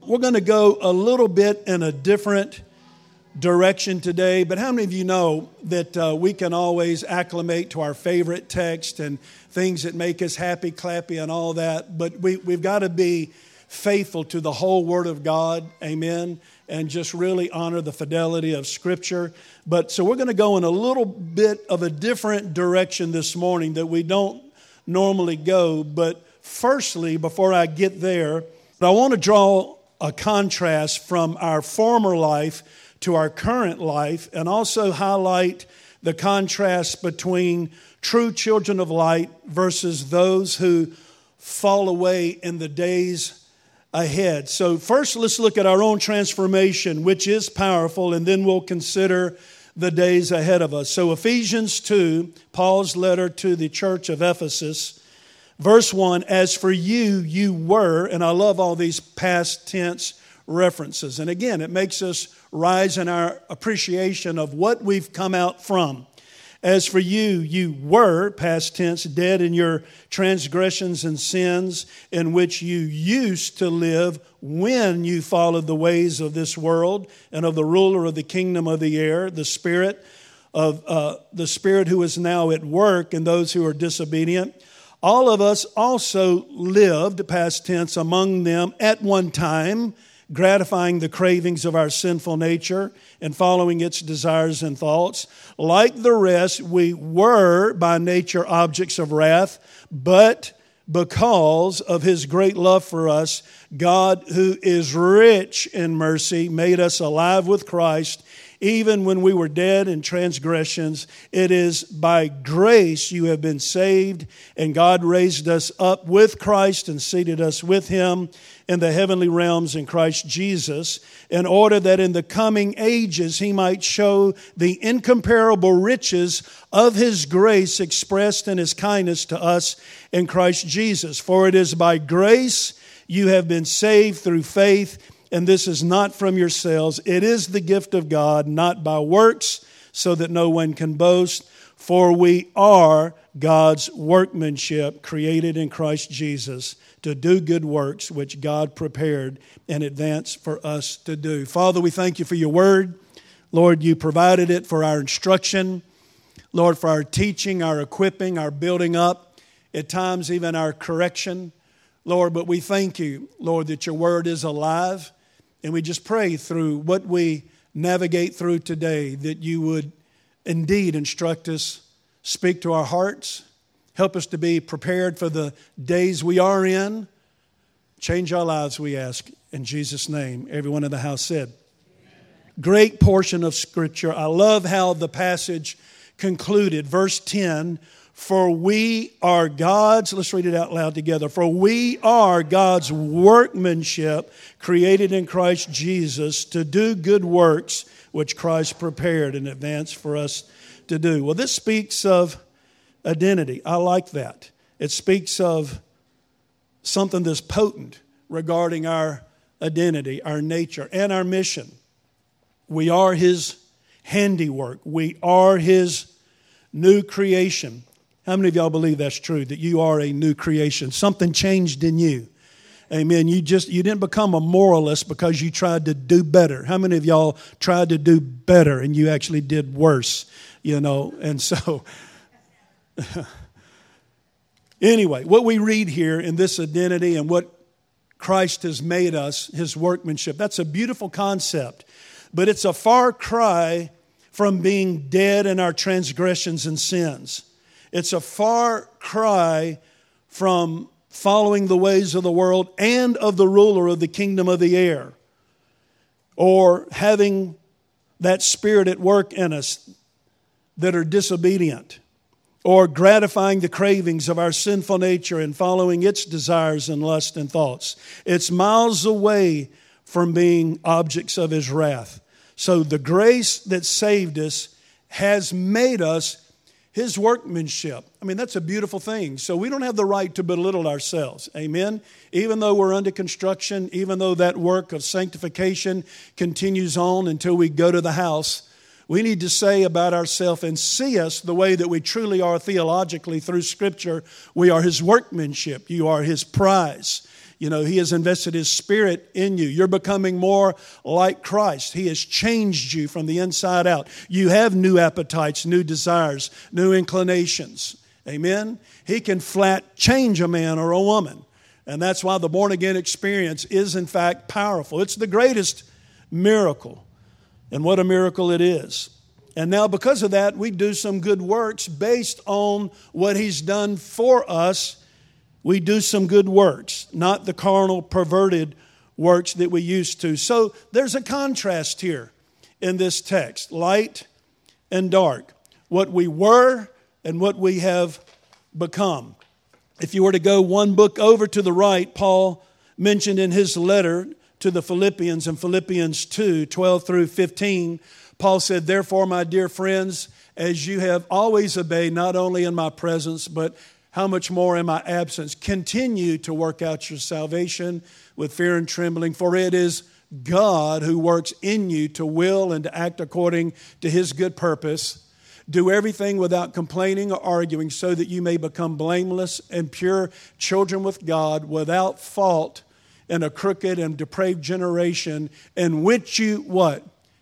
We're going to go a little bit in a different direction today, but how many of you know that we can always acclimate to our favorite text and things that make us happy, clappy, and all that, but we've got to be faithful to the whole Word of God, amen, and just really honor the fidelity of Scripture. But so we're going to go in a little bit of a different direction this morning that we don't normally go, but firstly, before I get there, I want to draw a contrast from our former life to our current life and also highlight the contrast between true children of light versus those who fall away in the days ahead. So first, let's look at our own transformation, which is powerful, and then we'll consider the days ahead of us. So Ephesians 2, Paul's letter to the church of Ephesus, Verse 1, as for you, you were, and I love all these past tense references. And again, it makes us rise in our appreciation of what we've come out from. As for you, you were, past tense, dead in your transgressions and sins in which you used to live when you followed the ways of this world and of the ruler of the kingdom of the air, the spirit who is now at work in those who are disobedient. All of us also lived, past tense, among them at one time, gratifying the cravings of our sinful nature and following its desires and thoughts. Like the rest, we were by nature objects of wrath, but because of His great love for us, God, who is rich in mercy, made us alive with Christ, even when we were dead in transgressions. It is by grace you have been saved, and God raised us up with Christ and seated us with Him in the heavenly realms in Christ Jesus, in order that in the coming ages He might show the incomparable riches of His grace expressed in His kindness to us in Christ Jesus. For it is by grace you have been saved through faith, and this is not from yourselves. It is the gift of God, not by works, so that no one can boast. For we are God's workmanship, created in Christ Jesus, to do good works, which God prepared in advance for us to do. Father, we thank You for Your word. Lord, You provided it for our instruction. Lord, for our teaching, our equipping, our building up, at times even our correction. Lord, but we thank You, Lord, that Your word is alive. And we just pray through what we navigate through today that You would indeed instruct us, speak to our hearts, help us to be prepared for the days we are in. Change our lives, we ask, in Jesus' name. Everyone in the house said. Amen. Great portion of Scripture. I love how the passage concluded. Verse 10, for we are God's, let's read it out loud together. For we are God's workmanship, created in Christ Jesus to do good works, which Christ prepared in advance for us to do. Well, this speaks of identity. I like that. It speaks of something that's potent regarding our identity, our nature, and our mission. We are His handiwork. We are His new creation. How many of y'all believe that's true, that you are a new creation? Something changed in you. Amen. You didn't become a moralist because you tried to do better. How many of y'all tried to do better and you actually did worse? And so anyway, what we read here in this identity and what Christ has made us, His workmanship, that's a beautiful concept, but it's a far cry from being dead in our transgressions and sins. It's a far cry from following the ways of the world and of the ruler of the kingdom of the air, or having that spirit at work in us that are disobedient, or gratifying the cravings of our sinful nature and following its desires and lust and thoughts. It's miles away from being objects of His wrath. So the grace that saved us has made us His workmanship. I mean, that's a beautiful thing. So we don't have the right to belittle ourselves. Amen? Even though we're under construction, even though that work of sanctification continues on until we go to the house, we need to say about ourselves and see us the way that we truly are theologically through Scripture. We are His workmanship. You are His prize. He has invested His Spirit in you. You're becoming more like Christ. He has changed you from the inside out. You have new appetites, new desires, new inclinations. Amen? He can flat change a man or a woman. And that's why the born-again experience is, in fact, powerful. It's the greatest miracle. And what a miracle it is. And now because of that, we do some good works based on what He's done for us. We do some good works, not the carnal, perverted works that we used to. So there's a contrast here in this text, light and dark, what we were and what we have become. If you were to go one book over to the right, Paul mentioned in his letter to the Philippians in Philippians 2:12 through 15, Paul said, "Therefore, my dear friends, as you have always obeyed, not only in my presence, but how much more in my absence, continue to work out your salvation with fear and trembling, for it is God who works in you to will and to act according to His good purpose. Do everything without complaining or arguing, so that you may become blameless and pure children with God, without fault in a crooked and depraved generation, in which you" what?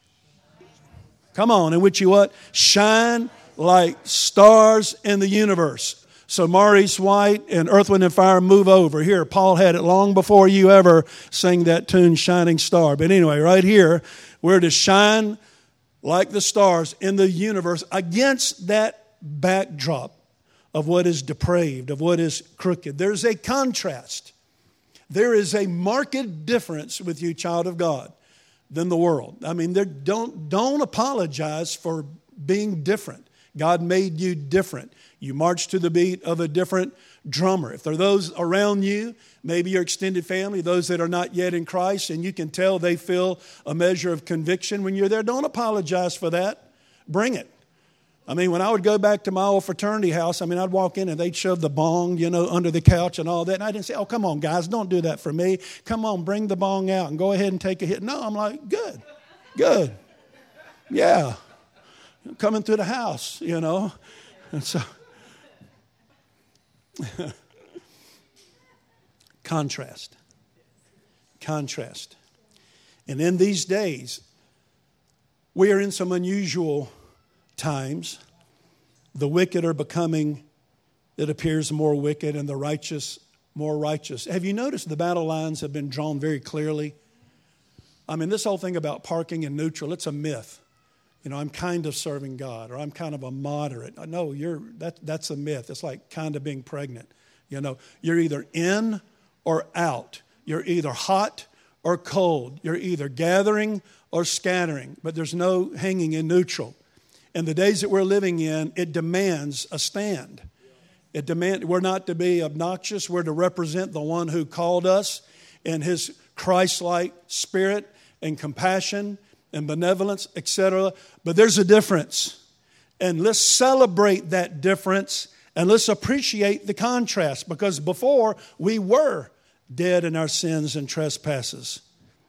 Come on, in which you what? "Shine like stars in the universe." So Maurice White and Earth, Wind & Fire, move over. Here, Paul had it long before you ever sang that tune, Shining Star. But anyway, right here, we're to shine like the stars in the universe against that backdrop of what is depraved, of what is crooked. There's a contrast. There is a marked difference with you, child of God, than the world. I mean, don't apologize for being different. God made you different. You march to the beat of a different drummer. If there are those around you, maybe your extended family, those that are not yet in Christ, and you can tell they feel a measure of conviction when you're there, don't apologize for that. Bring it. I mean, when I would go back to my old fraternity house, I'd walk in and they'd shove the bong, under the couch and all that. And I didn't say, "Oh, come on, guys, don't do that for me. Come on, bring the bong out and go ahead and take a hit." No, I'm like, good. Yeah. Coming through the house, And so, contrast. And in these days, we are in some unusual times. The wicked are becoming, it appears, more wicked, and the righteous more righteous. Have you noticed the battle lines have been drawn very clearly? This whole thing about parking and neutral, it's a myth. I'm kind of serving God, or I'm kind of a moderate. No, that's a myth. It's like kind of being pregnant. You're either in or out. You're either hot or cold. You're either gathering or scattering, but there's no hanging in neutral. In the days that we're living in, it demands a stand. We're not to be obnoxious. We're to represent the one who called us in His Christ-like spirit and compassion and benevolence, etc. But there's a difference. And let's celebrate that difference, and let's appreciate the contrast, because before we were dead in our sins and trespasses.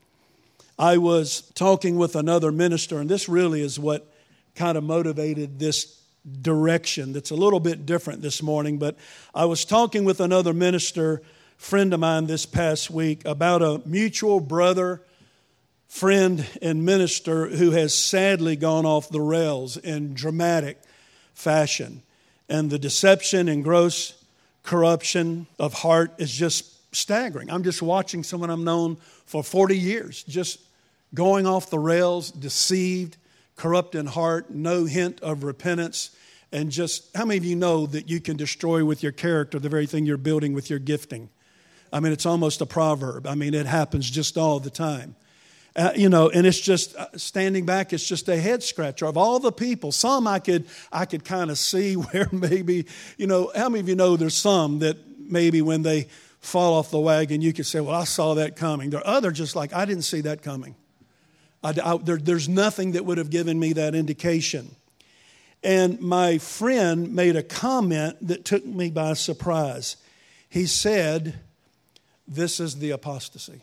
I was talking with another minister, and this really is what kind of motivated this direction that's a little bit different this morning. But I was talking with another minister, friend of mine, this past week about a mutual brother, friend, and minister who has sadly gone off the rails in dramatic fashion. And the deception and gross corruption of heart is just staggering. I'm just watching someone I've known for 40 years just going off the rails, deceived, corrupt in heart, no hint of repentance. And just, how many of you know that you can destroy with your character the very thing you're building with your gifting? It's almost a proverb. It happens just all the time. And it's just, standing back, it's just a head scratcher. Of all the people, some I could kind of see where maybe, how many of you know there's some that maybe when they fall off the wagon, you could say, well, I saw that coming. There are others just like, I didn't see that coming. There's nothing that would have given me that indication. And my friend made a comment that took me by surprise. He said, this is the apostasy.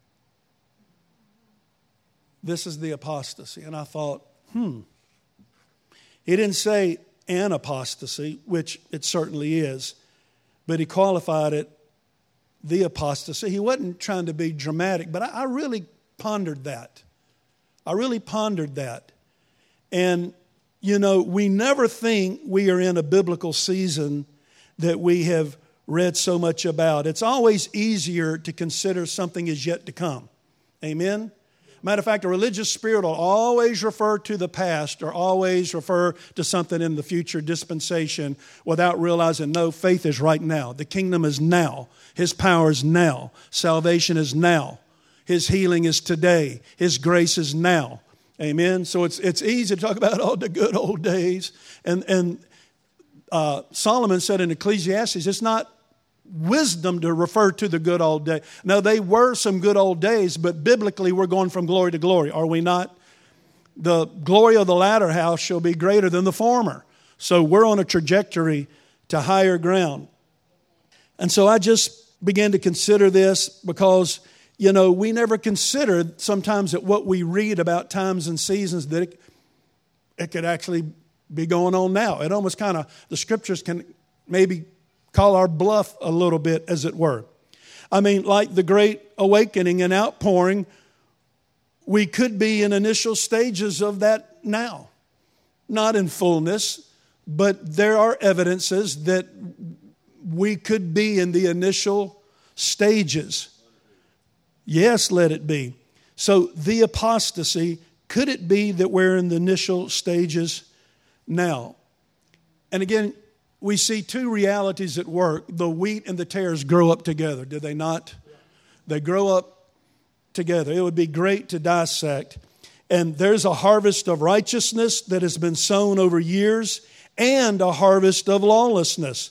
This is the apostasy. And I thought, He didn't say an apostasy, which it certainly is, but he qualified it the apostasy. He wasn't trying to be dramatic, but I really pondered that. And, we never think we are in a biblical season that we have read so much about. It's always easier to consider something is yet to come. Amen? Matter of fact, a religious spirit will always refer to the past or always refer to something in the future dispensation without realizing, no, faith is right now. The kingdom is now. His power is now. Salvation is now. His healing is today. His grace is now. Amen? So it's easy to talk about all the good old days. And Solomon said in Ecclesiastes, it's not wisdom to refer to the good old day. Now, they were some good old days, but biblically we're going from glory to glory, are we not? The glory of the latter house shall be greater than the former. So we're on a trajectory to higher ground. And so I just began to consider this because, we never consider sometimes that what we read about times and seasons that it could actually be going on now. It almost the scriptures can maybe call our bluff a little bit, as it were. I mean, like the Great Awakening and outpouring, we could be in initial stages of that now. Not in fullness, but there are evidences that we could be in the initial stages. Yes, let it be. So the apostasy, could it be that we're in the initial stages now? And again, we see two realities at work. The wheat and the tares grow up together, do they not? They grow up together. It would be great to dissect. And there's a harvest of righteousness that has been sown over years and a harvest of lawlessness.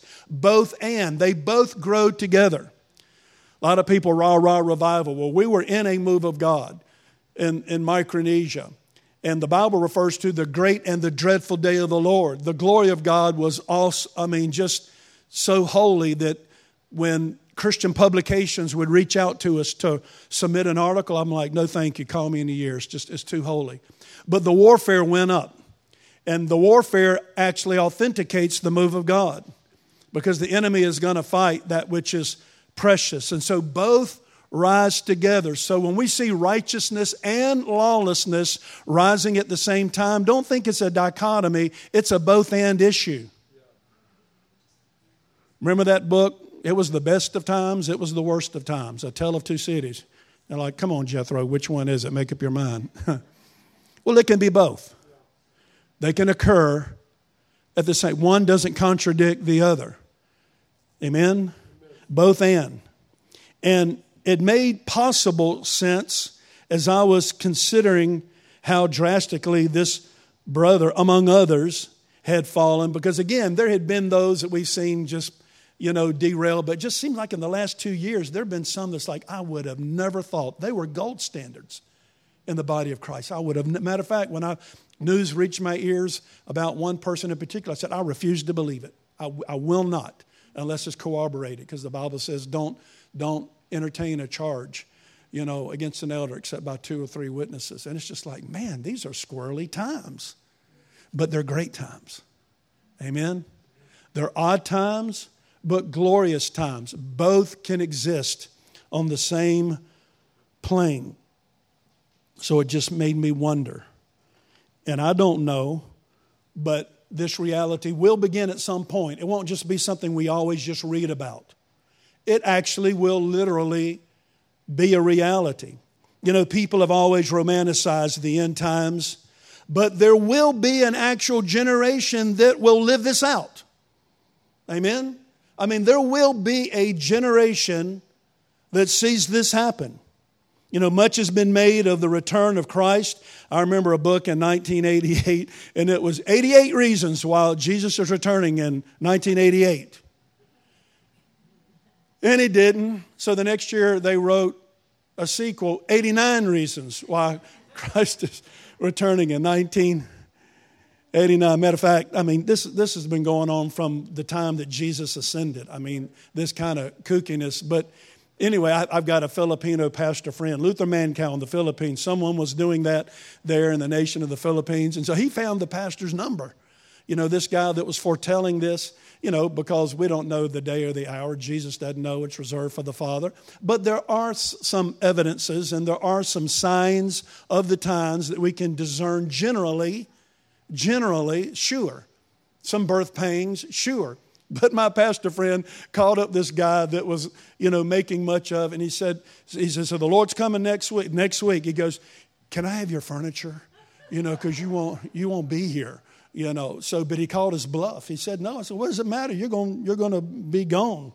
They both grow together. A lot of people, rah, revival. Well, we were in a move of God in Micronesia. And the Bible refers to the great and the dreadful day of the Lord. The glory of God was also, just so holy that when Christian publications would reach out to us to submit an article, I'm like, no, thank you. Call me in a year. It's too holy. But the warfare went up. And the warfare actually authenticates the move of God because the enemy is going to fight that which is precious. And so both rise together. So when we see righteousness and lawlessness rising at the same time, don't think it's a dichotomy. It's a both and issue. Remember that book? It was the best of times. It was the worst of times. A Tale of Two Cities. They're like, come on, Jethro, which one is it? Make up your mind. Well, it can be both. They can occur at the same. One doesn't contradict the other. Amen? Both and. And it made possible sense as I was considering how drastically this brother, among others, had fallen. Because again, there had been those that we've seen just, derail. But it just seemed like in the last 2 years, there have been some that's like, I would have never thought. They were gold standards in the body of Christ. Matter of fact, when news reached my ears about one person in particular, I said, I refuse to believe it. I will not, unless it's corroborated. Because the Bible says don't entertain a charge, against an elder except by 2 or 3 witnesses. And it's just like, man, these are squirrely times. But they're great times. Amen? They're odd times, but glorious times. Both can exist on the same plane. So it just made me wonder. And I don't know, but this reality will begin at some point. It won't just be something we always just read about. It actually will literally be a reality. People have always romanticized the end times, but there will be an actual generation that will live this out. Amen? There will be a generation that sees this happen. Much has been made of the return of Christ. I remember a book in 1988, and it was 88 reasons why Jesus is returning in 1988. And he didn't. So the next year they wrote a sequel, 89 Reasons Why Christ is Returning in 1989. Matter of fact, this has been going on from the time that Jesus ascended. This kind of kookiness. But anyway, I've got a Filipino pastor friend, Luther Mancow in the Philippines. Someone was doing that there in the nation of the Philippines. And so he found the pastor's number. this guy that was foretelling this, because we don't know the day or the hour. Jesus doesn't know. It's reserved for the Father. But there are some evidences and there are some signs of the times that we can discern generally, sure. Some birth pains, sure. But my pastor friend called up this guy that was, making much of, and he said, so the Lord's coming next week. Next week, he goes, can I have your furniture? Because you won't be here. But he called his bluff. He said, no. I said, what does it matter? You're going to be gone,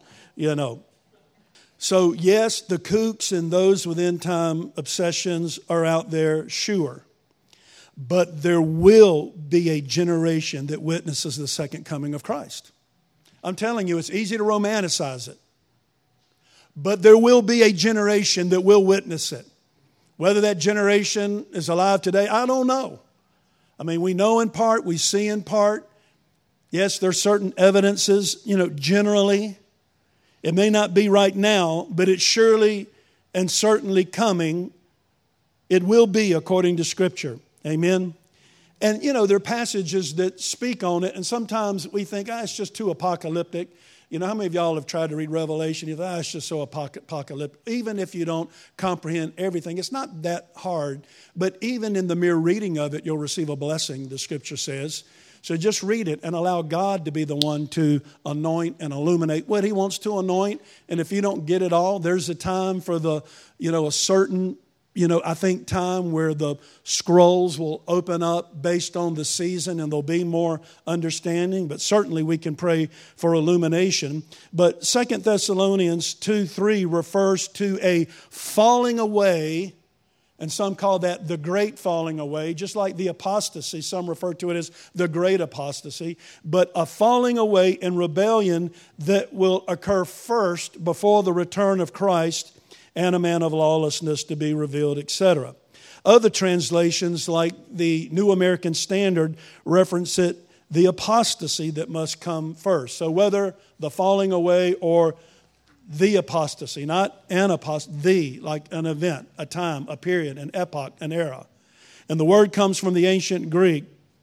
So yes, the kooks and those with end time obsessions are out there, sure. But there will be a generation that witnesses the second coming of Christ. I'm telling you, it's easy to romanticize it. But there will be a generation that will witness it. Whether that generation is alive today, I don't know. I mean, we know in part, we see in part. Yes, there are certain evidences, generally. It may not be right now, but it's surely and certainly coming. It will be according to Scripture. Amen. And, there are passages that speak on it, and sometimes we think, it's just too apocalyptic. How many of y'all have tried to read Revelation? You think, it's just so apocalyptic. Even if you don't comprehend everything, it's not that hard. But even in the mere reading of it, you'll receive a blessing, the Scripture says. So just read it and allow God to be the one to anoint and illuminate what He wants to anoint. And if you don't get it all, there's a time for a certain I think time where the scrolls will open up based on the season and there'll be more understanding. But certainly we can pray for illumination. But 2 Thessalonians 2:3 refers to a falling away, and some call that the great falling away, just like the apostasy. Some refer to it as the great apostasy. But a falling away in rebellion that will occur first before the return of Christ and a man of lawlessness to be revealed, etc. Other translations, like the New American Standard, reference it, the apostasy that must come first. So whether the falling away or the apostasy, not an apostasy, like an event, a time, a period, an epoch, an era. And the word comes from the ancient Greek,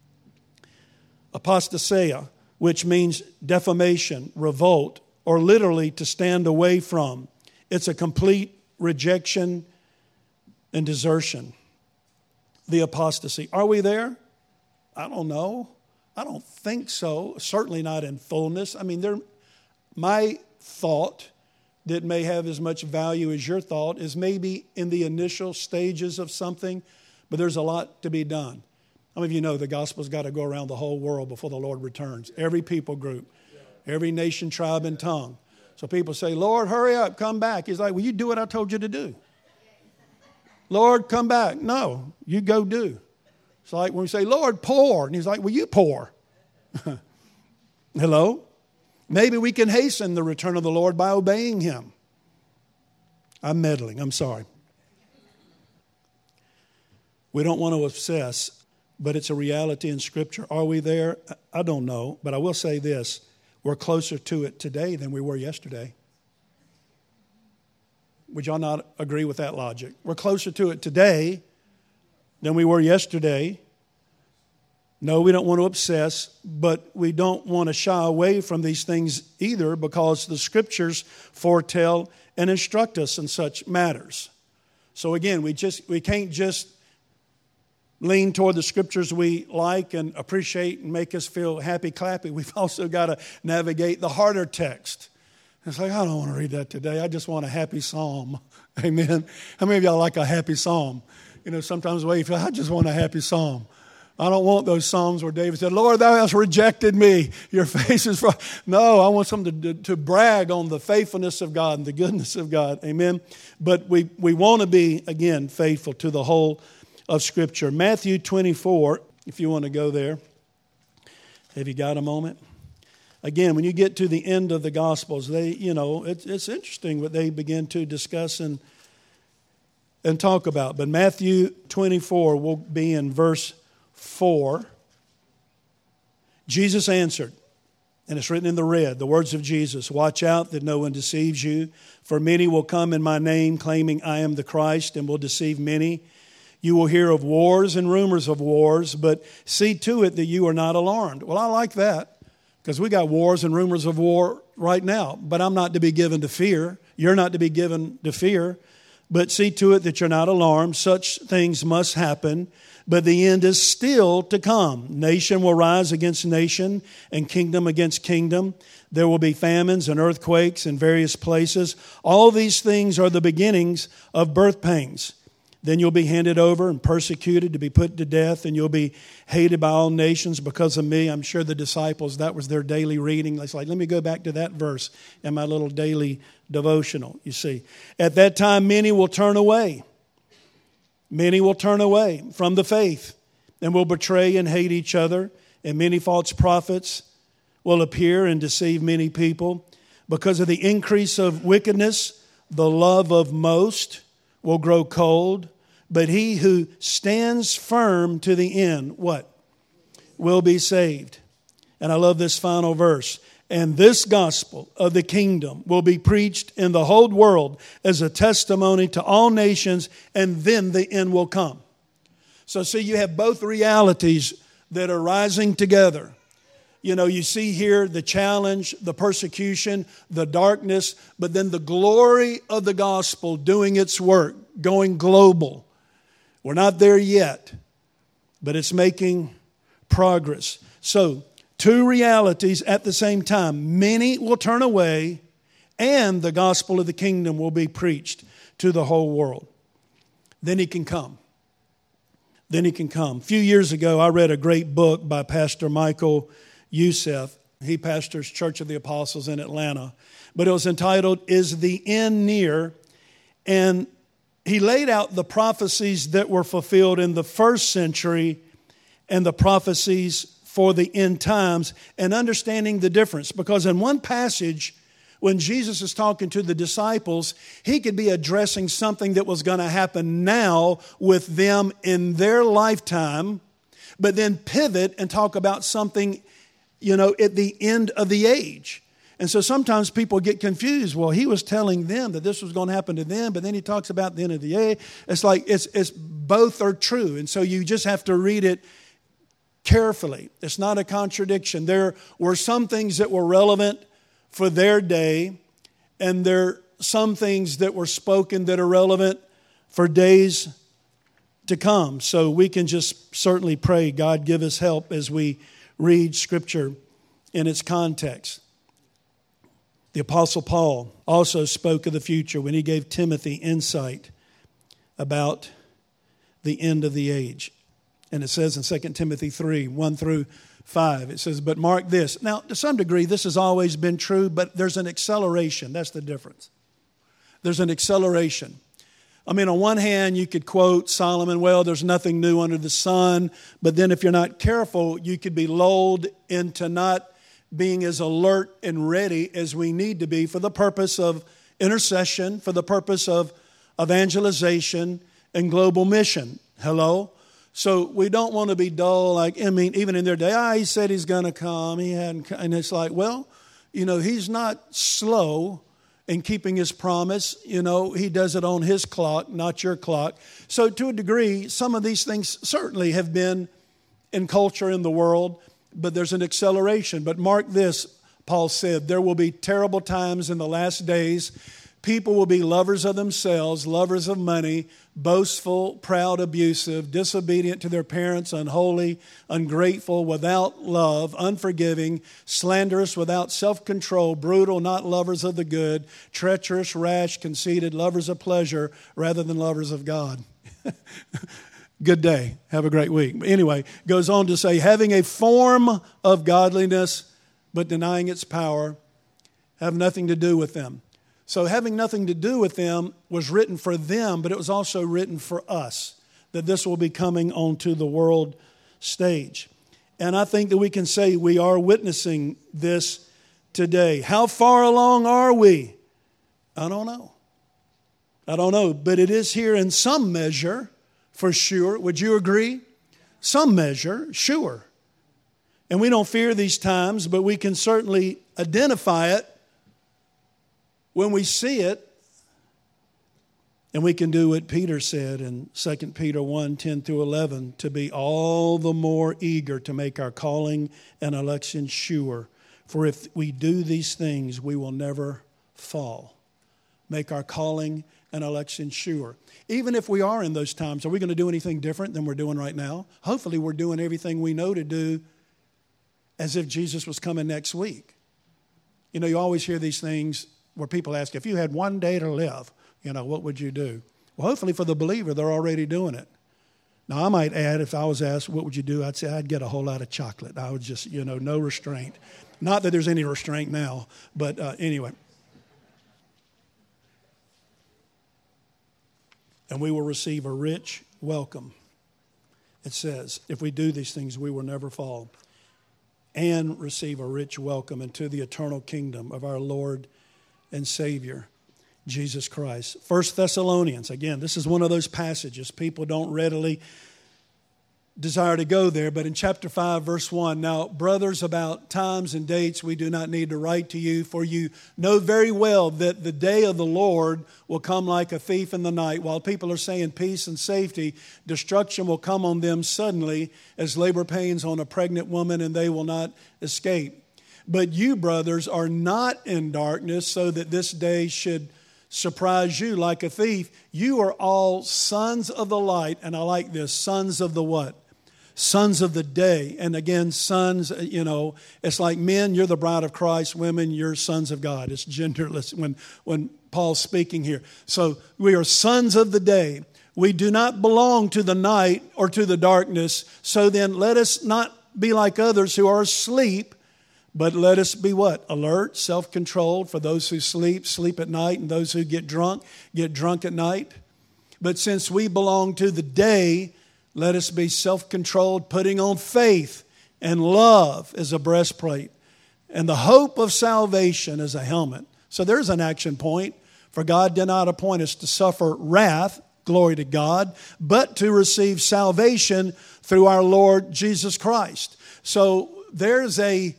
apostasia, which means defamation, revolt, or literally to stand away from. It's a complete rejection and desertion. The apostasy. Are we there? I don't know. I don't think so. Certainly not in fullness. I mean, my thought that may have as much value as your thought is maybe in the initial stages of something, but there's a lot to be done. How many of you know the gospel's got to go around the whole world before the Lord returns? Every people group, every nation, tribe, and tongue. So people say, Lord, hurry up, come back. He's like, well, you do what I told you to do. Lord, come back. No, you go do. It's like when we say, Lord, pour. And He's like, well, you pour. Hello? Maybe we can hasten the return of the Lord by obeying Him. I'm meddling. I'm sorry. We don't want to obsess, but it's a reality in Scripture. Are we there? I don't know, but I will say this. We're closer to it today than we were yesterday. Would y'all not agree with that logic? We're closer to it today than we were yesterday. No, we don't want to obsess, but we don't want to shy away from these things either, because the Scriptures foretell and instruct us in such matters. So again, we can't just lean toward the Scriptures we like and appreciate and make us feel happy, clappy. We've also got to navigate the harder text. It's like, I don't want to read that today. I just want a happy psalm. Amen. How many of y'all like a happy psalm? Sometimes the way you feel, I just want a happy psalm. I don't want those psalms where David said, Lord, thou hast rejected me. Your face is... No, I want something to brag on the faithfulness of God and the goodness of God. Amen. But we want to be, again, faithful to the whole of Scripture. Matthew 24, if you want to go there. Have you got a moment? Again, when you get to the end of the Gospels, it's interesting what they begin to discuss and talk about. But Matthew 24 will be in verse 4. Jesus answered, and it's written in the red, the words of Jesus, watch out that no one deceives you, for many will come in my name claiming I am the Christ and will deceive many. You will hear of wars and rumors of wars, but see to it that you are not alarmed. Well, I like that because we got wars and rumors of war right now, but I'm not to be given to fear. You're not to be given to fear, but see to it that you're not alarmed. Such things must happen, but the end is still to come. Nation will rise against nation and kingdom against kingdom. There will be famines and earthquakes in various places. All these things are the beginnings of birth pangs. Then you'll be handed over and persecuted to be put to death, and you'll be hated by all nations because of me. I'm sure the disciples, that was their daily reading. It's like, let me go back to that verse in my little daily devotional, you see. At that time, many will turn away. Many will turn away from the faith and will betray and hate each other, and many false prophets will appear and deceive many people. Because of the increase of wickedness, the love of most will grow cold. But he who stands firm to the end, what? Will be saved. And I love this final verse. And this gospel of the kingdom will be preached in the whole world as a testimony to all nations, and then the end will come. So see, you have both realities that are rising together. You know, you see here the challenge, the persecution, the darkness, but then the glory of the gospel doing its work, going global. We're not there yet, but it's making progress. So, two realities at the same time. Many will turn away, and the gospel of the kingdom will be preached to the whole world. Then he can come. Then he can come. A few years ago, I read a great book by Pastor Michael Youssef. He pastors Church of the Apostles in Atlanta. But it was entitled, Is the End Near? And he laid out the prophecies that were fulfilled in the first century and the prophecies for the end times, and understanding the difference. Because in one passage, when Jesus is talking to the disciples, he could be addressing something that was going to happen now with them in their lifetime, but then pivot and talk about something, you know, at the end of the age. And so sometimes people get confused. Well, he was telling them that this was going to happen to them, but then he talks about the end of the age. It's like it's both are true. And so you just have to read it carefully. It's not a contradiction. There were some things that were relevant for their day, and there are some things that were spoken that are relevant for days to come. So we can just certainly pray, God, give us help as we read Scripture in its context. The Apostle Paul also spoke of the future when he gave Timothy insight about the end of the age. And it says in 2 Timothy 3, 1 through 5, it says, but mark this. Now, to some degree, this has always been true, but there's an acceleration. That's the difference. There's an acceleration. I mean, on one hand, you could quote Solomon, well, there's nothing new under the sun. But then if you're not careful, you could be lulled into not being as alert and ready as we need to be for the purpose of intercession, for the purpose of evangelization and global mission. Hello? So we don't want to be dull, like, I mean, even in their day, he said he's going to come. He hadn't come. And it's like, well, you know, he's not slow in keeping his promise. You know, he does it on his clock, not your clock. So to a degree, some of these things certainly have been in culture in the world, but there's an acceleration. But mark this, Paul said, there will be terrible times in the last days. People will be lovers of themselves, lovers of money, boastful, proud, abusive, disobedient to their parents, unholy, ungrateful, without love, unforgiving, slanderous, without self-control, brutal, not lovers of the good, treacherous, rash, conceited, lovers of pleasure rather than lovers of God. Good day. Have a great week. But anyway, goes on to say, having a form of godliness but denying its power, have nothing to do with them. So having nothing to do with them was written for them, but it was also written for us, that this will be coming onto the world stage. And I think that we can say we are witnessing this today. How far along are we? I don't know. But it is here in some measure, for sure. Would you agree? Some measure, sure. And we don't fear these times, but we can certainly identify it when we see it And we can do what Peter said in 2 Peter 1, 10 through 11, to be all the more eager to make our calling and election sure. For if we do these things, we will never fall. Make our calling and election sure. Even if we are in those times, are we going to do anything different than we're doing right now? Hopefully we're doing everything we know to do as if Jesus was coming next week. You know, you always hear these things where people ask, if you had one day to live, what would you do? Well, hopefully for the believer, they're already doing it. Now, I might add, if I was asked, what would you do? I'd say I'd get a whole lot of chocolate. I would just, no restraint. Not that there's any restraint now, but anyway. And we will receive a rich welcome. It says, if we do these things, we will never fall. And receive a rich welcome into the eternal kingdom of our Lord and Savior, Jesus Christ. 1 Thessalonians, again, this is one of those passages. People don't readily desire to go there, but in chapter 5, verse 1, now, brothers, about times and dates we do not need to write to you, for you know very well that the day of the Lord will come like a thief in the night. While people are saying peace and safety, destruction will come on them suddenly as labor pains on a pregnant woman, and they will not escape. But you, brothers, are not in darkness, so that this day should surprise you like a thief. You are all sons of the light. And I like this, sons of the what? Sons of the day. And again, sons, it's like men, you're the bride of Christ. Women, you're sons of God. It's genderless when Paul's speaking here. So we are sons of the day. We do not belong to the night or to the darkness. So then let us not be like others who are asleep, but let us be what? Alert, self-controlled. For those who sleep, sleep at night. And those who get drunk at night. But since we belong to the day, let us be self-controlled, putting on faith and love as a breastplate, and the hope of salvation as a helmet. So there's an action point. For God did not appoint us to suffer wrath, glory to God, but to receive salvation through our Lord Jesus Christ. So there's a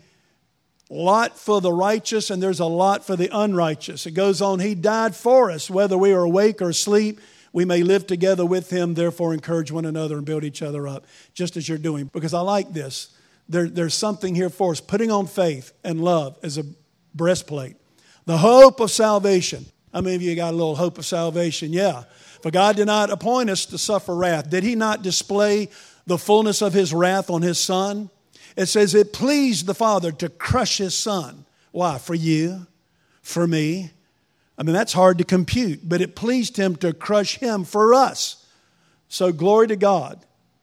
lot for the righteous and there's a lot for the unrighteous. It goes on, He died for us, whether we are awake or asleep. We may live together with Him, therefore encourage one another and build each other up, just as you're doing. Because I like this. There's something here for us. Putting on faith and love as a breastplate. The hope of salvation. How many of you got a little hope of salvation? Yeah. For God did not appoint us to suffer wrath. Did He not display the fullness of His wrath on His Son? It says it pleased the Father to crush His Son. Why? For you, for me. I mean, that's hard to compute, but it pleased Him to crush Him for us. So glory to God.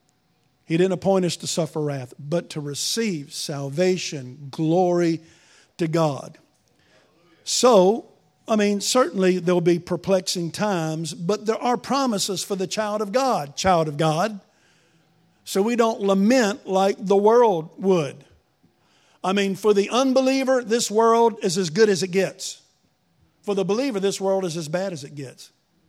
He didn't appoint us to suffer wrath, but to receive salvation. Glory to God. So, I mean, certainly there'll be perplexing times, but there are promises for the child of God. Child of God. So we don't lament like the world would. I mean, for the unbeliever, this world is as good as it gets. For the believer, this world is as bad as it gets.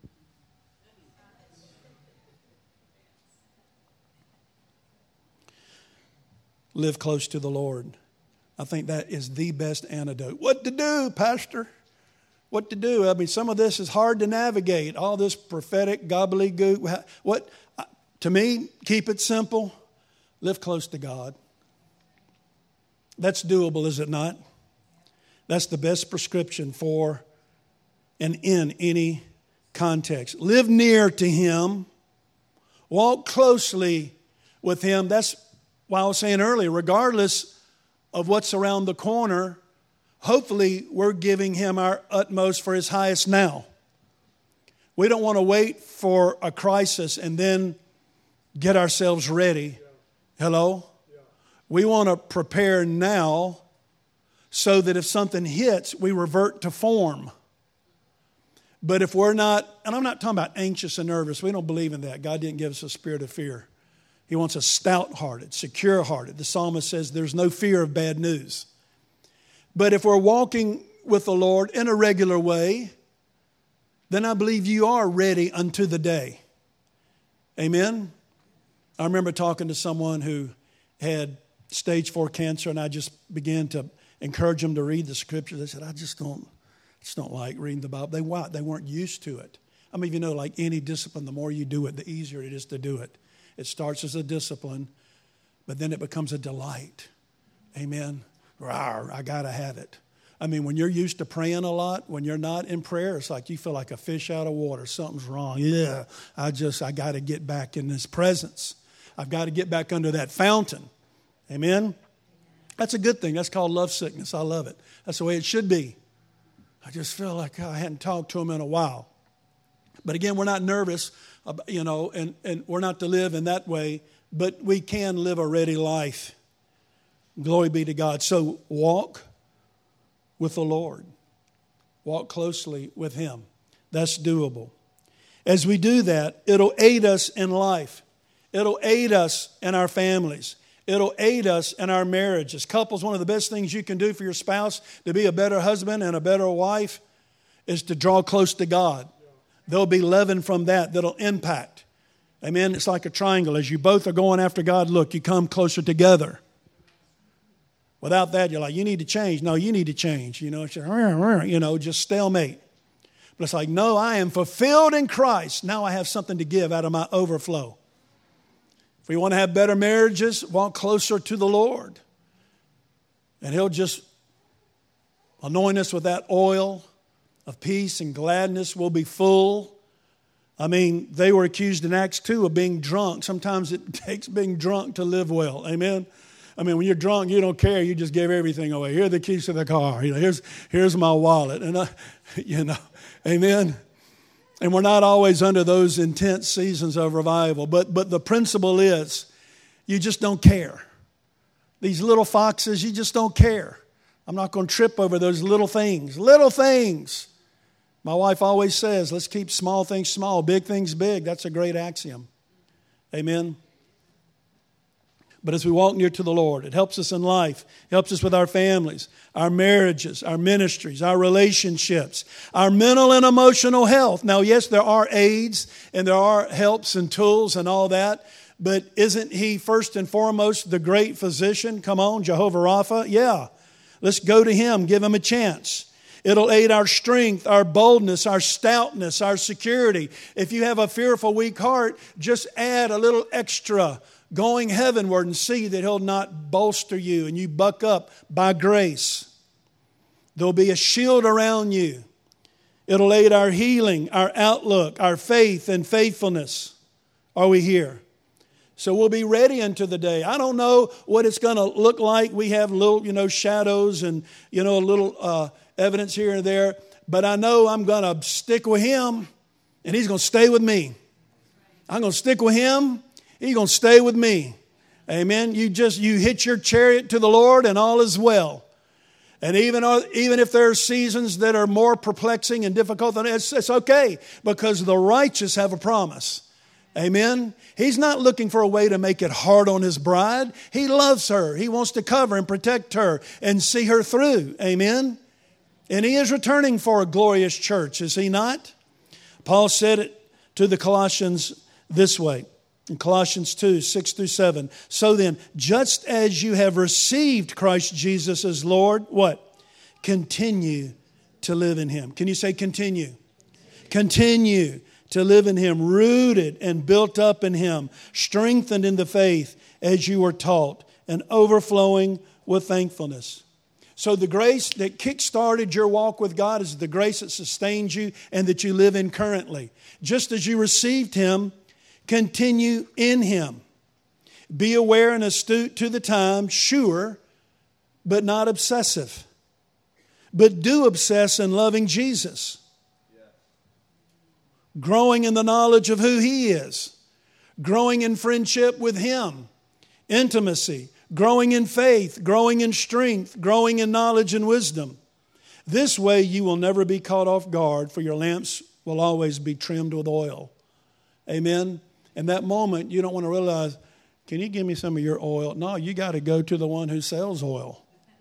Live close to the Lord. I think that is the best antidote. What to do, Pastor? What to do? I mean, some of this is hard to navigate. All this prophetic gobbledygook. What? To me, keep it simple. Live close to God. That's doable, is it not? That's the best prescription for and in any context. Live near to Him. Walk closely with Him. That's why I was saying earlier, regardless of what's around the corner, hopefully we're giving Him our utmost for His highest now. We don't want to wait for a crisis and then get ourselves ready. Hello? We want to prepare now so that if something hits, we revert to form. But if we're not, and I'm not talking about anxious and nervous. We don't believe in that. God didn't give us a spirit of fear. He wants us stout-hearted, secure-hearted. The psalmist says there's no fear of bad news. But if we're walking with the Lord in a regular way, then I believe you are ready unto the day. Amen? I remember talking to someone who had stage 4 cancer, and I just began to encourage them to read the Scripture. They said, I just don't like reading the Bible. They weren't used to it. I mean, you know, like any discipline, the more you do it, the easier it is to do it. It starts as a discipline, but then it becomes a delight. Amen. Rawr, I got to have it. I mean, when you're used to praying a lot, when you're not in prayer, it's like you feel like a fish out of water. Something's wrong. Yeah, I got to get back in His presence. I've got to get back under that fountain. Amen. That's a good thing. That's called love sickness. I love it. That's the way it should be. I just feel like I hadn't talked to Him in a while. But again, we're not nervous, you know, and we're not to live in that way, but we can live a ready life. Glory be to God. So walk with the Lord. Walk closely with Him. That's doable. As we do that, it'll aid us in life. It'll aid us in our families. It'll aid us in our marriages. Couples, one of the best things you can do for your spouse to be a better husband and a better wife is to draw close to God. There'll be leaven from that'll impact. Amen. It's like a triangle. As you both are going after God, look, you come closer together. Without that, you're like, you need to change. No, you need to change. You know, it's just, just stalemate. But it's like, no, I am fulfilled in Christ. Now I have something to give out of my overflow. If we want to have better marriages, walk closer to the Lord. And He'll just anoint us with that oil of peace and gladness. We'll be full. I mean, they were accused in Acts 2 of being drunk. Sometimes it takes being drunk to live well. Amen. I mean, when you're drunk, you don't care. You just give everything away. Here are the keys to the car. You know, here's my wallet. And amen. And we're not always under those intense seasons of revival. But the principle is, you just don't care. These little foxes, you just don't care. I'm not going to trip over those little things. Little things. My wife always says, let's keep small things small, big things big. That's a great axiom. Amen. But as we walk near to the Lord, it helps us in life. It helps us with our families, our marriages, our ministries, our relationships, our mental and emotional health. Now, yes, there are aids and there are helps and tools and all that. But isn't He first and foremost the great physician? Come on, Jehovah Rapha. Yeah, let's go to Him. Give Him a chance. It'll aid our strength, our boldness, our stoutness, our security. If you have a fearful, weak heart, just add a little extra going heavenward and see that He'll not bolster you and you buck up by grace. There'll be a shield around you. It'll aid our healing, our outlook, our faith and faithfulness. Are we here? So we'll be ready unto the day. I don't know what it's going to look like. We have little, shadows and, a little evidence here and there. But I know I'm going to stick with Him and He's going to stay with me. I'm going to stick with Him. He's going to stay with me. Amen. You hitch your chariot to the Lord and all is well. And even if there are seasons that are more perplexing and difficult than it's okay, because the righteous have a promise. Amen. He's not looking for a way to make it hard on His bride. He loves her. He wants to cover and protect her and see her through. Amen. And He is returning for a glorious church, is He not? Paul said it to the Colossians this way. In Colossians 2, 6 through 7. So then, just as you have received Christ Jesus as Lord, what? Continue to live in Him. Can you say continue? Continue to live in Him, rooted and built up in Him, strengthened in the faith as you were taught, and overflowing with thankfulness. So the grace that kick-started your walk with God is the grace that sustains you and that you live in currently. Just as you received Him, continue in Him. Be aware and astute to the time, sure, but not obsessive. But do obsess in loving Jesus. Growing in the knowledge of who He is. Growing in friendship with Him. Intimacy. Growing in faith. Growing in strength. Growing in knowledge and wisdom. This way you will never be caught off guard, for your lamps will always be trimmed with oil. Amen. In that moment, you don't want to realize, can you give me some of your oil? No, you got to go to the one who sells oil.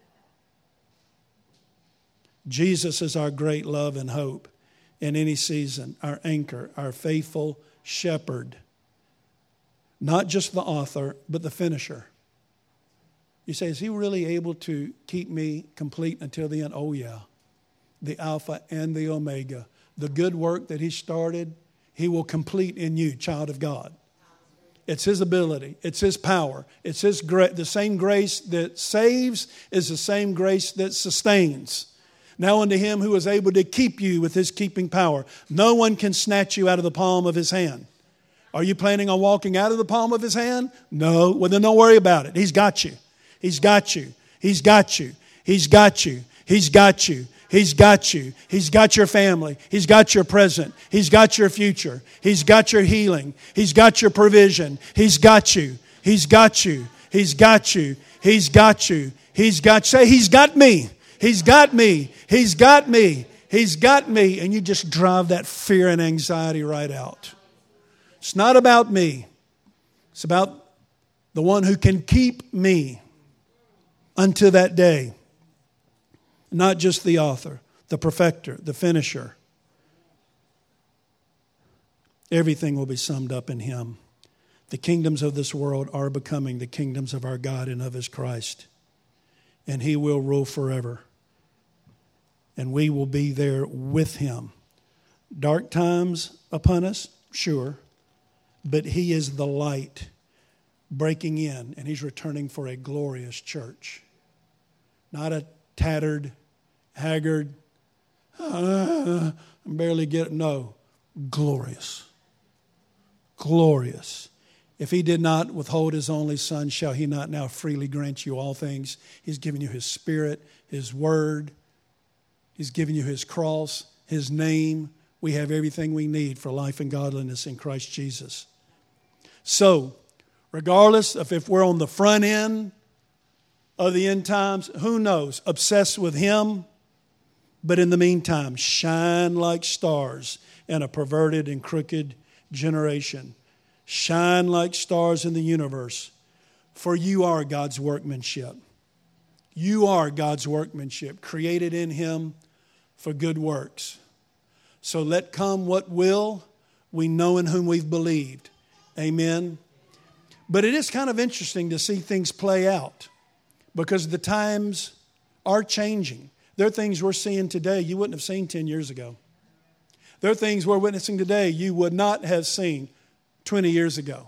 Jesus is our great love and hope in any season, our anchor, our faithful shepherd. Not just the author, but the finisher. You say, is He really able to keep me complete until the end? Oh, yeah. The Alpha and the Omega. The good work that He started, He will complete in you, child of God. It's His ability. It's His power. It's His the same grace that saves is the same grace that sustains. Now unto Him who is able to keep you with His keeping power. No one can snatch you out of the palm of His hand. Are you planning on walking out of the palm of His hand? No. Well, then don't worry about it. He's got you. He's got you. He's got you. He's got you. He's got you. He's got you. He's got your family. He's got your present. He's got your future. He's got your healing. He's got your provision. He's got you. He's got you. He's got you. He's got you. He's got, say, He's got me. He's got me. He's got me. He's got me. And you just drive that fear and anxiety right out. It's not about me. It's about the one who can keep me unto that day. Not just the author, the perfecter, the finisher. Everything will be summed up in Him. The kingdoms of this world are becoming the kingdoms of our God and of His Christ. And He will rule forever. And we will be there with Him. Dark times upon us? Sure. But He is the light breaking in. And He's returning for a glorious church. Not a tattered, haggard, barely get it. No, glorious. Glorious. If He did not withhold His only Son, shall He not now freely grant you all things? He's given you His Spirit, His Word. He's given you His cross, His name. We have everything we need for life and godliness in Christ Jesus. So, regardless of if we're on the front end of the end times, who knows? Obsessed with Him. But in the meantime, shine like stars in a perverted and crooked generation. Shine like stars in the universe. For you are God's workmanship. You are God's workmanship, created in Him for good works. So let come what will, we know in whom we've believed. Amen. But it is kind of interesting to see things play out. Because the times are changing. There are things we're seeing today you wouldn't have seen 10 years ago. There are things we're witnessing today you would not have seen 20 years ago.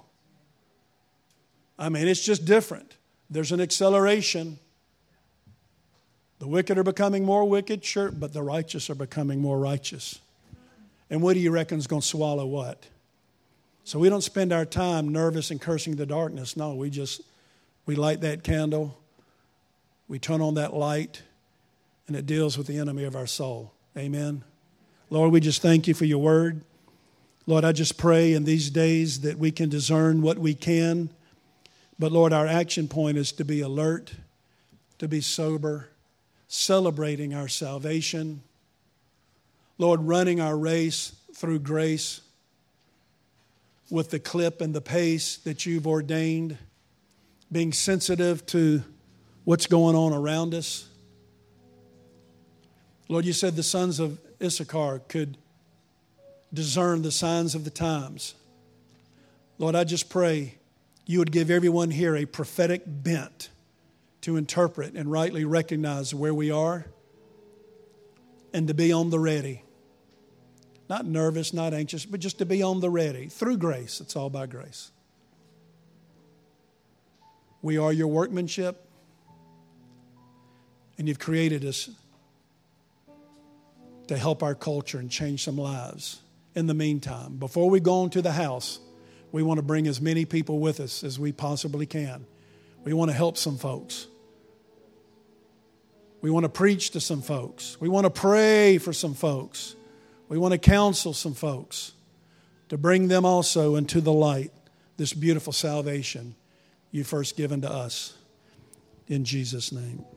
I mean, it's just different. There's an acceleration. The wicked are becoming more wicked, sure, but the righteous are becoming more righteous. And what do you reckon is going to swallow what? So we don't spend our time nervous and cursing the darkness. No, we light that candle. We turn on that light, and it deals with the enemy of our soul. Amen. Lord, we just thank You for Your word. Lord, I just pray in these days that we can discern what we can. But Lord, our action point is to be alert, to be sober, celebrating our salvation. Lord, running our race through grace with the clip and the pace that You've ordained, being sensitive to what's going on around us. Lord, You said the sons of Issachar could discern the signs of the times. Lord, I just pray You would give everyone here a prophetic bent to interpret and rightly recognize where we are and to be on the ready. Not nervous, not anxious, but just to be on the ready. Through grace. It's all by grace. We are Your workmanship. And You've created us to help our culture and change some lives. In the meantime, before we go on to the house, we want to bring as many people with us as we possibly can. We want to help some folks. We want to preach to some folks. We want to pray for some folks. We want to counsel some folks to bring them also into the light, this beautiful salvation You first given to us. In Jesus' name.